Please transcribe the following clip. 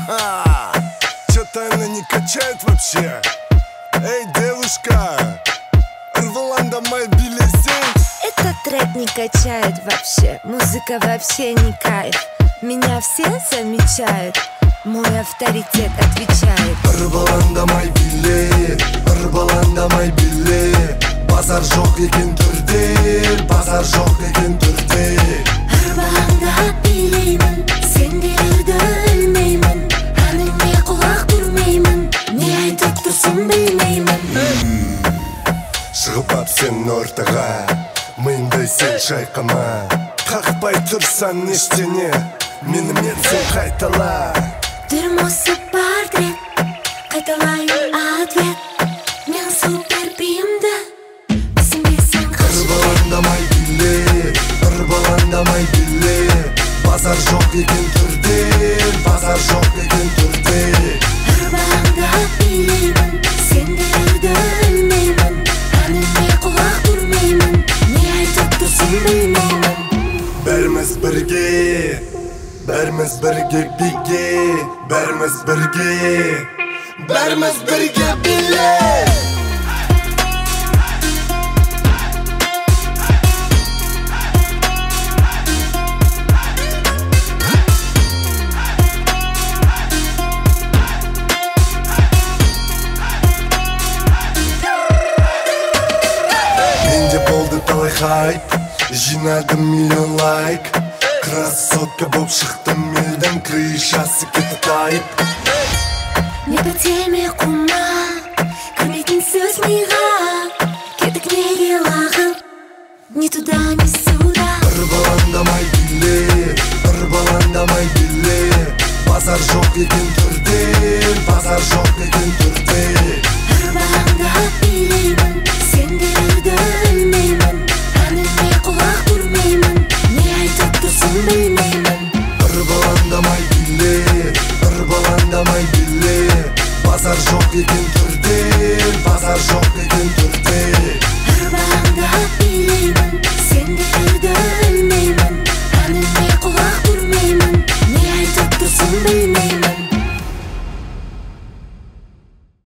Чё-то она не качает вообще. Эй, девушка, Рваланда моя билесень. Этот трек не качает вообще, музыка вообще не кайф. Меня все замечают, мой авторитет отвечает. Рваланда май биле, Рваланда май биле. Базар жоқ екен түрде, базар жоқ екен түрде. Рваланда билеймін, сендерді ілмеймін. Әніңе құлақ түрмеймін, не айтып тұрсың білмеймін. Шығып ап сен ортаға, миыңдай сен шайқама. Қақпай тұрсан ештеңе, менімен сен қайтала. Түрім осы портрет, қайталайын ответ. Мен супер биімді, түсінбесең қашып. Рваланда май биле, Рваланда май биле. Базар жоқ екен түрде, базар жоқ екен түрде. Рваланда билеймін, сендерді ілмеймін. Әніңе құлақ түрмеймін, не айтып тұрсың білмеймін. Бәріміз бірге, бәріміз бірге биге. Бәріміз бірге, бәріміз бірге биле. Менде болды талай хайп, жинадым миллион лайк. Красотка боп шықтым елдің, крышасы кетті тайып. Не по теме қума, кірмейтін сөз миға. Кетік неге лағыл, не туда, не сюда. Рваланда май биле, Рваланда май биле. Базар жоқ екен түрде, базар жоқ екен түрде. Рваланда билеймін, сендерді ілмеймін. Әніңе құлақ түрмеймін, не айтып тұрсың білмеймін. Рваланда май биле, Рваланда май биле. Базар жоқ екен